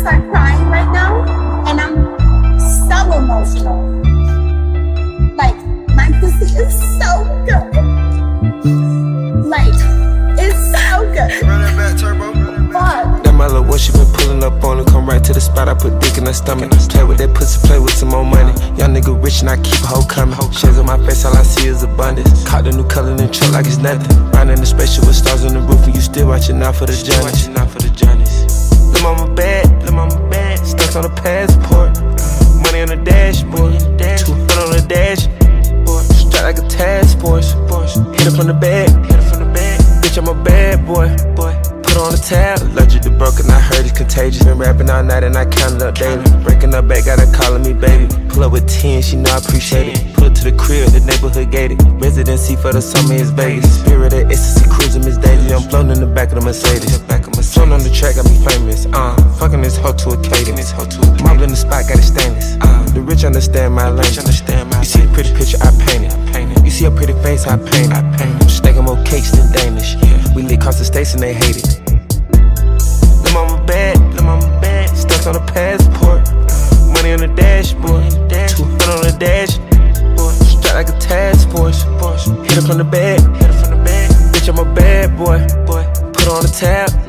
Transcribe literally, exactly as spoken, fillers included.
start crying right now, and I'm so emotional. Like, my pussy is so good. Like, it's so good. Run that back, turbo. Fuck. That my little what she been pulling up on it. Come right to the spot, I put dick in her stomach. Play with that pussy, play with some more money. Young nigga rich and I keep a hoe coming. Shades on my face, all I see is abundance. Caught the new color in the truck like it's nothing. Riding in the spaceship with stars on the roof, and you still watching out for the journeys. Lil' mama bad, lil' mama bad. Stuck on the passport. Money on the dashboard. Two hundred on the dashboard. Straight like a task force. Hit it from the back. Bitch, I'm a bad boy. Put on the tab. Allergic to broken, I heard it's contagious. Been rapping all night and I counted up daily. Breaking up back, got her calling me baby. Pull up with ten, she know I appreciate it. Pull up to the crib, the neighborhood gated. Residency for the summer is Vegas. Spirit of ecstasy, cruising Miss Daisy. I'm floating in the back of the Mercedes. Floating on the track, I be famous. Uh, fucking this hoe to a cadence. Mob in the spot, got it stainless. Uh, the rich understand my language. You see the pretty picture, I paint it. You see a pretty face, I paint it. Stacking more cakes than Danish. We lit across the states and they hate it. Lil' mama bad, lil' mama bad. Stuck on the passport. Money on the dashboard. Two hundred on the dashboard. Straight like a task force. Hit it from the back. Bitch, I'm a bad boy. Put on the tab.